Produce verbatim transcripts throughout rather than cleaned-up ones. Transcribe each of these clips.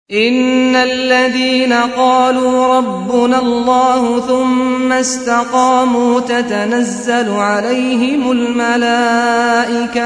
إن الذين قالوا ربنا الله ثم استقاموا تتنزل عليهم الملائكة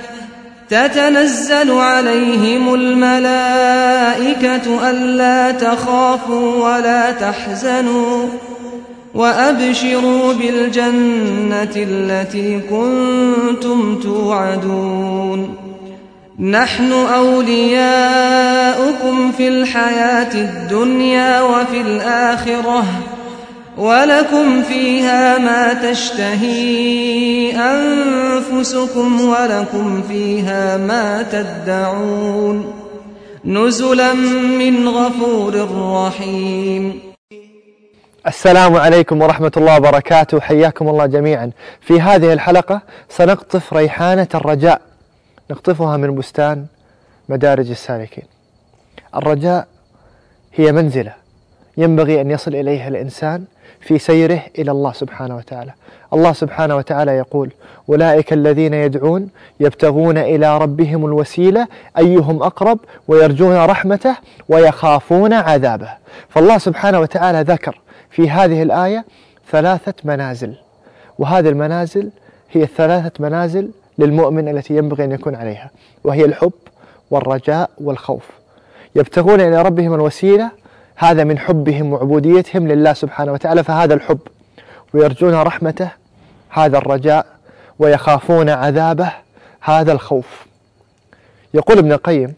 تتنزل عليهم الملائكة ألا تخافوا ولا تحزنوا وأبشروا بالجنة التي كنتم توعدون نحن أولياؤكم في الحياة الدنيا وفي الآخرة ولكم فيها ما تشتهي أنفسكم ولكم فيها ما تدعون نزلا من غفور رحيم. السلام عليكم ورحمة الله وبركاته، حياكم الله جميعا. في هذه الحلقة سنقطف ريحانة الرجاء، نقطفها من بستان مدارج السالكين. الرجاء هي منزلة ينبغي أن يصل إليها الإنسان في سيره إلى الله سبحانه وتعالى. الله سبحانه وتعالى يقول: أولئك الذين يدعون يبتغون إلى ربهم الوسيلة أيهم أقرب ويرجون رحمته ويخافون عذابه. فالله سبحانه وتعالى ذكر في هذه الآية ثلاثة منازل، وهذه المنازل هي الثلاثة منازل للمؤمن التي ينبغي أن يكون عليها، وهي الحب والرجاء والخوف. يبتغون إلى ربهم الوسيلة، هذا من حبهم وعبوديتهم لله سبحانه وتعالى، فهذا الحب. ويرجون رحمته، هذا الرجاء. ويخافون عذابه، هذا الخوف. يقول ابن القيم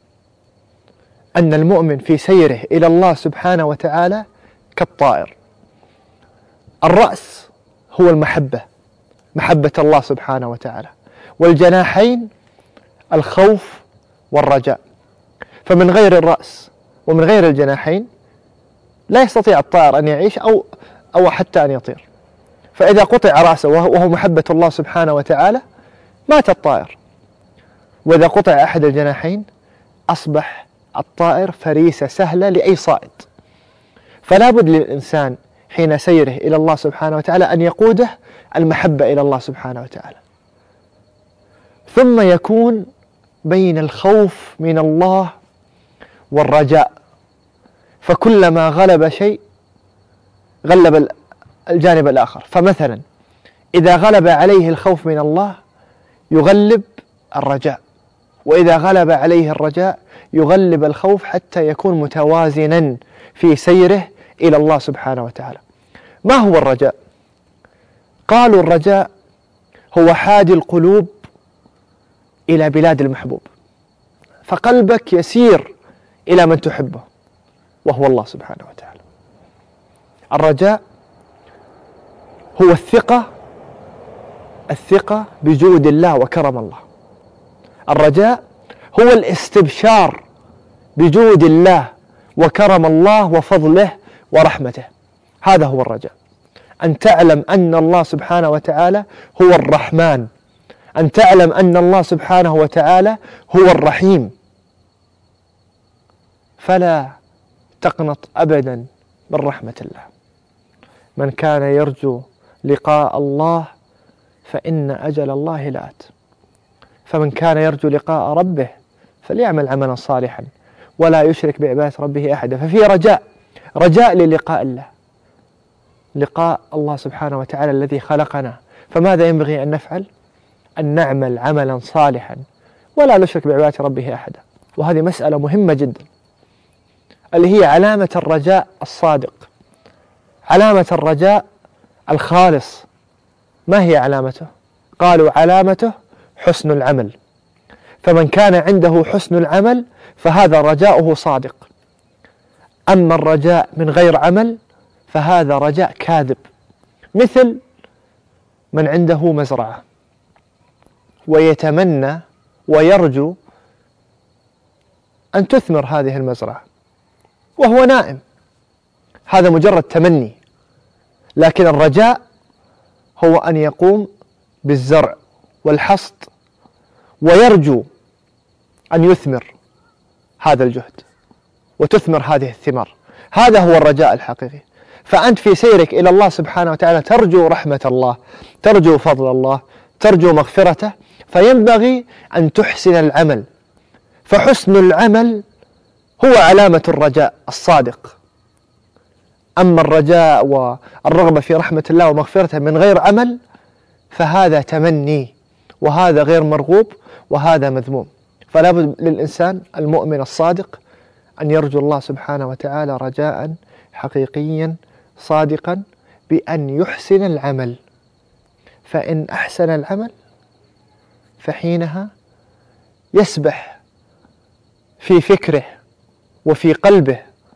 أن المؤمن في سيره إلى الله سبحانه وتعالى كالطائر. الرأس هو المحبة، محبة الله سبحانه وتعالى، والجناحين الخوف والرجاء. فمن غير الرأس ومن غير الجناحين لا يستطيع الطائر أن يعيش أو أو حتى أن يطير. فإذا قطع رأسه وهو محبة الله سبحانه وتعالى مات الطائر، وإذا قطع أحد الجناحين أصبح الطائر فريسة سهلة لأي صائد. فلا بد للإنسان حين سيره إلى الله سبحانه وتعالى أن يقوده المحبة إلى الله سبحانه وتعالى، ثم يكون بين الخوف من الله والرجاء. فكلما غلب شيء غلب الجانب الآخر. فمثلا إذا غلب عليه الخوف من الله يغلب الرجاء، وإذا غلب عليه الرجاء يغلب الخوف، حتى يكون متوازنا في سيره إلى الله سبحانه وتعالى. ما هو الرجاء؟ قالوا الرجاء هو حادي القلوب إلى بلاد المحبوب، فقلبك يسير إلى من تحبه وهو الله سبحانه وتعالى. الرجاء هو الثقة الثقة بجود الله وكرم الله. الرجاء هو الاستبشار بجود الله وكرم الله وفضله ورحمته. هذا هو الرجاء، أن تعلم أن الله سبحانه وتعالى هو الرحمن، أن تعلم أن الله سبحانه وتعالى هو الرحيم. فلا تقنط أبدا من رحمة الله. من كان يرجو لقاء الله فإن أجل الله لآت. فمن كان يرجو لقاء ربه فليعمل عملا صالحا ولا يشرك بعبادة ربه أحدا. ففي رجاء، رجاء للقاء الله، لقاء الله سبحانه وتعالى الذي خلقنا. فماذا ينبغي أن نفعل؟ أن نعمل عملا صالحا ولا نشرك بعبادة ربه أحدا. وهذه مسألة مهمة جدا، اللي هي علامة الرجاء الصادق، علامة الرجاء الخالص. ما هي علامته؟ قالوا علامته حسن العمل. فمن كان عنده حسن العمل فهذا رجاؤه صادق. أما الرجاء من غير عمل فهذا رجاء كاذب. مثل من عنده مزرعة ويتمنى ويرجو أن تثمر هذه المزرعة وهو نائم، هذا مجرد تمني. لكن الرجاء هو أن يقوم بالزرع والحصد ويرجو أن يثمر هذا الجهد وتثمر هذه الثمار. هذا هو الرجاء الحقيقي. فأنت في سيرك إلى الله سبحانه وتعالى ترجو رحمة الله، ترجو فضل الله، ترجو مغفرته، فينبغي أن تحسن العمل. فحسن العمل هو علامة الرجاء الصادق. أما الرجاء والرغبة في رحمة الله ومغفرته من غير عمل فهذا تمني، وهذا غير مرغوب، وهذا مذموم. فلا بد للإنسان المؤمن الصادق أن يرجو الله سبحانه وتعالى رجاء حقيقيا صادقا بأن يحسن العمل، فإن أحسن العمل فحينها يسبح في فكره وفي قلبه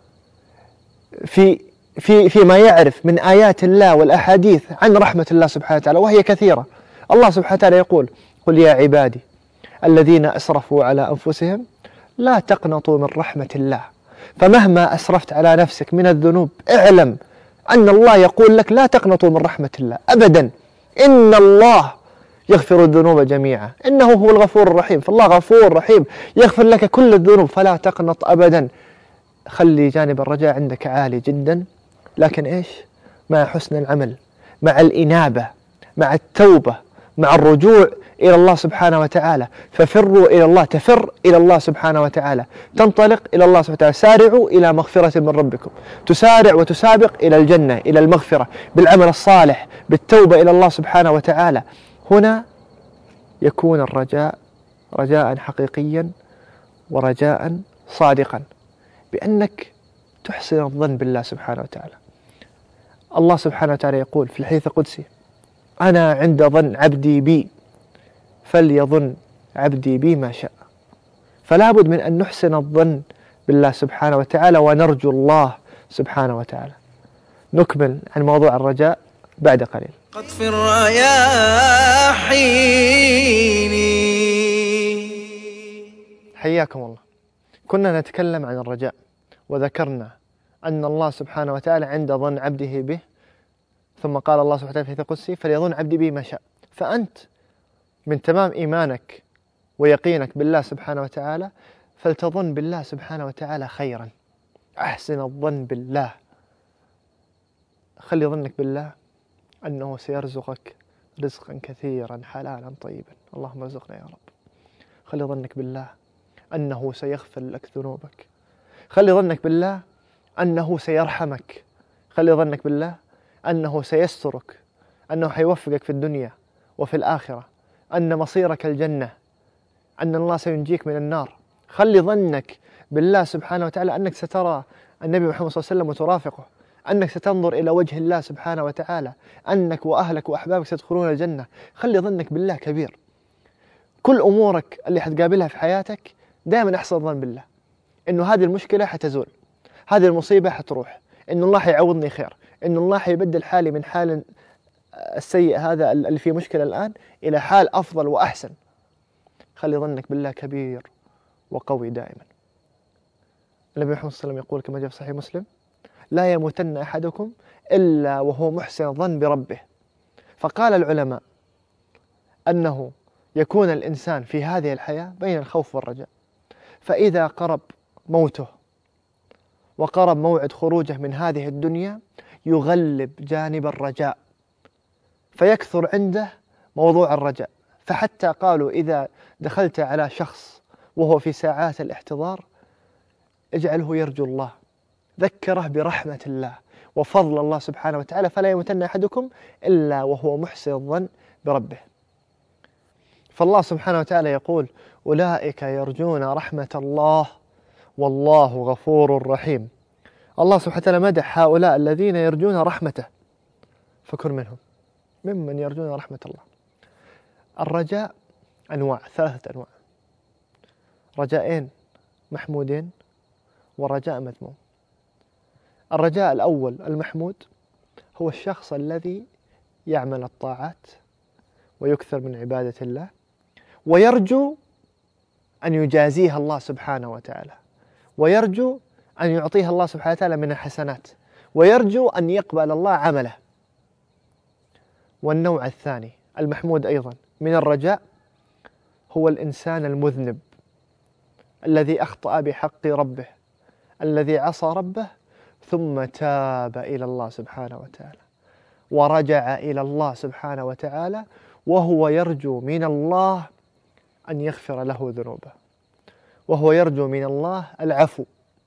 في في فيما يعرف من آيات الله والأحاديث عن رحمة الله سبحانه وتعالى، وهي كثيرة. الله سبحانه وتعالى يقول: قل يا عبادي الذين أسرفوا على أنفسهم لا تقنطوا من رحمة الله. فمهما أسرفت على نفسك من الذنوب اعلم أن الله يقول لك لا تقنطوا من رحمة الله أبدا، إن الله يغفر الذنوب جميعا إنه هو الغفور الرحيم. فالله غفور رحيم يغفر لك كل الذنوب، فلا تقنط أبدا. خلي جانب الرجاء عندك عالي جدا، لكن إيش؟ مع حسن العمل، مع الإنابة، مع التوبة، مع الرجوع إلى الله سبحانه وتعالى. ففروا إلى الله، تفر إلى الله سبحانه وتعالى، تنطلق إلى الله سبحانه وتعالى. سارعوا إلى مغفرة من ربكم، تسارع وتسابق إلى الجنة، إلى المغفرة بالعمل الصالح، بالتوبة إلى الله سبحانه وتعالى. هنا يكون الرجاء رجاء حقيقيا ورجاء صادقا، بأنك تحسن الظن بالله سبحانه وتعالى. الله سبحانه وتعالى يقول في الحديث القدسي: أنا عند ظن عبدي بي فليظن عبدي بي ما شاء. فلا بد من أن نحسن الظن بالله سبحانه وتعالى ونرجو الله سبحانه وتعالى. نكمل عن موضوع الرجاء بعد قليل. قد في الرياحين. حياكم الله. كنا نتكلم عن الرجاء، وذكرنا أن الله سبحانه وتعالى عند ظن عبده به، ثم قال الله سبحانه وتعالى في القدسي: فليظن عبدي بي ما شاء. فأنت من تمام إيمانك ويقينك بالله سبحانه وتعالى فلتظن بالله سبحانه وتعالى خيرا. أحسن الظن بالله، خلي ظنك بالله أنه سيرزقك رزقا كثيرا حلالا طيبا، اللهم ارزقنا يا رب. خلي ظنك بالله أنه سيغفر لك ذنوبك، خلي ظنك بالله أنه سيرحمك، خلي ظنك بالله أنه سيسترك، أنه حيوفقك في الدنيا وفي الآخرة، أن مصيرك الجنة، أن الله سينجيك من النار. خلي ظنك بالله سبحانه وتعالى أنك سترى النبي محمد صلى الله عليه وسلم وترافقه، أنك ستنظر إلى وجه الله سبحانه وتعالى، أنك وأهلك وأحبابك ستدخلون الجنة. خلي ظنك بالله كبير. كل أمورك اللي حتقابلها في حياتك دائما أحسن ظن بالله إنه هذه المشكلة حتزول، هذه المصيبة حتروح، إنه الله حيعوضني خير، إنه الله حيبدل حالي من حال السيء هذا اللي فيه مشكلة الآن إلى حال أفضل وأحسن. خلي ظنك بالله كبير وقوي دائما. النبي محمد صلى الله عليه وسلم يقول كما جاء في صحيح مسلم: لا يموتن أحدكم إلا وهو محسن ظن بربه. فقال العلماء أنه يكون الإنسان في هذه الحياة بين الخوف والرجاء، فإذا قرب موته وقرب موعد خروجه من هذه الدنيا يغلب جانب الرجاء، فيكثر عنده موضوع الرجاء. فحتى قالوا إذا دخلت على شخص وهو في ساعات الاحتضار اجعله يرجو الله، ذكره برحمة الله وفضل الله سبحانه وتعالى، فلا يموتن أحدكم إلا وهو محسن الظن بربه. فالله سبحانه وتعالى يقول: أولئك يرجون رحمة الله والله غفور رحيم. الله سبحانه وتعالى مدح هؤلاء الذين يرجون رحمته، فكن منهم، ممن يرجون رحمة الله. الرجاء أنواع، ثلاثة أنواع: رجاءين محمودين ورجاء مذموم. الرجاء الأول المحمود هو الشخص الذي يعمل الطاعات ويكثر من عبادة الله ويرجو أن يجازيه الله سبحانه وتعالى، ويرجو أن يعطيه الله سبحانه وتعالى من الحسنات، ويرجو أن يقبل الله عمله. والنوع الثاني المحمود أيضا من الرجاء هو الإنسان المذنب الذي أخطأ بحق ربه، الذي عصى ربه ثم تاب إلى الله سبحانه وتعالى ورجع إلى الله سبحانه وتعالى وهو يرجو من الله أن يغفر له ذنوبه، وهو يرجو من الله العفو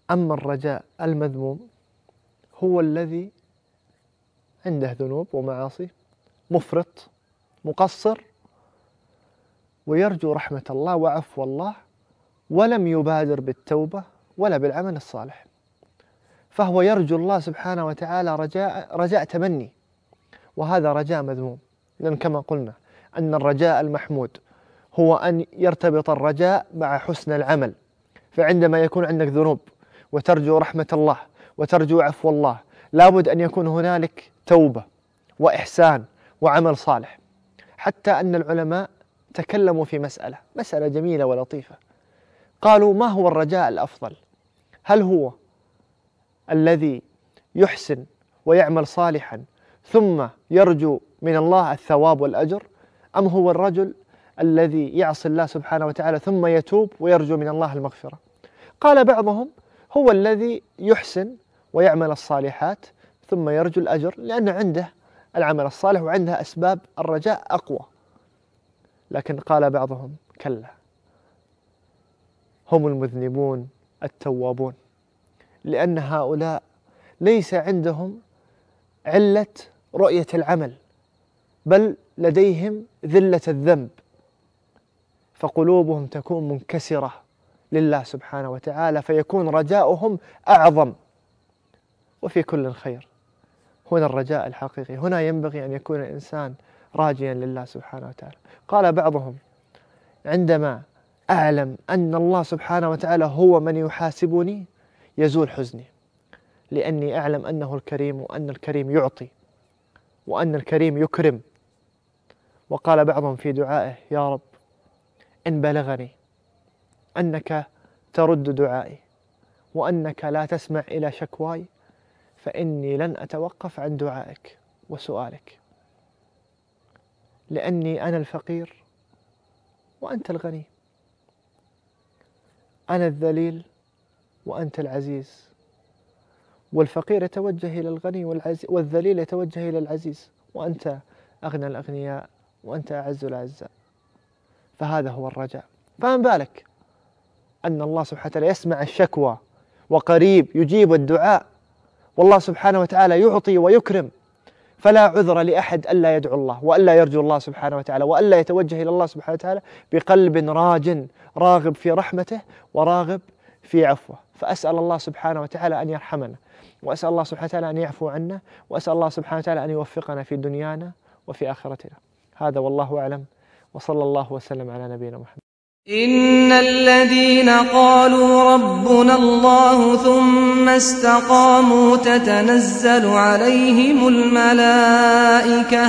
أما الرجاء المذموم هو الذي عنده ذنوب ومعاصي، مفرط مقصر، ويرجو رحمة الله وعفو الله، ولم يبادر بالتوبة ولا بالعمل الصالح، فهو يرجو الله سبحانه وتعالى رجاء, رجاء تمني، وهذا رجاء مذموم. لأن كما قلنا أن الرجاء المحمود هو أن يرتبط الرجاء مع حسن العمل، فعندما يكون عندك ذنوب وترجو رحمة الله وترجو عفو الله، لابد أن يكون هنالك توبة وإحسان وعمل صالح. حتى أن العلماء تكلموا في مسألة مسألة جميلة ولطيفة، قالوا: ما هو الرجاء الأفضل؟ هل هو الذي يحسن ويعمل صالحا ثم يرجو من الله الثواب والأجر، أم هو الرجل الذي يعصي الله سبحانه وتعالى ثم يتوب ويرجو من الله المغفرة؟ قال بعضهم: هو الذي يحسن ويعمل الصالحات ثم يرجو الأجر، لأن عنده العمل الصالح وعنده أسباب الرجاء أقوى. لكن قال بعضهم: كلا، هم المذنبون التوابون، لأن هؤلاء ليس عندهم علة رؤية العمل، بل لديهم ذلة الذنب، فقلوبهم تكون منكسرة لله سبحانه وتعالى، فيكون رجاؤهم أعظم. وفي كل خير، هنا الرجاء الحقيقي، هنا ينبغي أن يكون الإنسان راجيا لله سبحانه وتعالى. قال بعضهم: عندما أعلم أن الله سبحانه وتعالى هو من يحاسبني يزول حزني، لأني أعلم أنه الكريم، وأن الكريم يعطي، وأن الكريم يكرم. وقال بعضهم في دعائه: يا رب، إن بلغني أنك ترد دعائي وأنك لا تسمع إلى شكواي، فإني لن أتوقف عن دعائك وسؤالك، لأني أنا الفقير وأنت الغني، أنا الذليل وأنت العزيز، والفقير يتوجه إلى الغني والذليل يتوجه إلى العزيز، وأنت أغنى الأغنياء وأنت أعز الأعزاء. فهذا هو الرجاء. فما بالك أن الله سبحانه وتعالى يسمع الشكوى وقريب يجيب الدعاء، والله سبحانه وتعالى يعطي ويكرم، فلا عذر لأحد ألا يدعو الله وألا يرجو الله سبحانه وتعالى وألا يتوجه إلى الله سبحانه وتعالى بقلب راج راغب في رحمته وراغب في عفوه. فأسأل الله سبحانه وتعالى أن يرحمنا، وأسأل الله سبحانه وتعالى أن يعفو عنا، وأسأل الله سبحانه وتعالى أن يوفقنا في دنيانا وفي آخرتنا. هذا والله أعلم، وصلى الله وسلم على نبينا محمد. إن الذين قالوا ربنا الله ثم استقاموا تتنزل عليهم الملائكة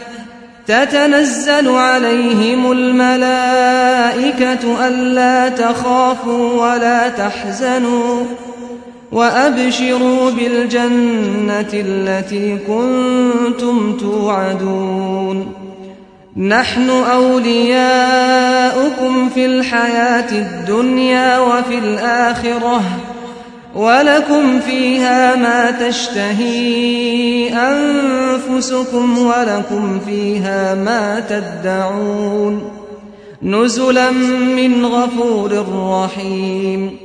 تتنزل عليهم الملائكة ألا تخافوا ولا تحزنوا وأبشروا بالجنة التي كنتم توعدون. نحن أولياؤكم في الحياة الدنيا وفي الآخرة، ولكم فيها ما تشتهي أنفسكم ولكم فيها ما تدعون، نزلا من غفور رحيم.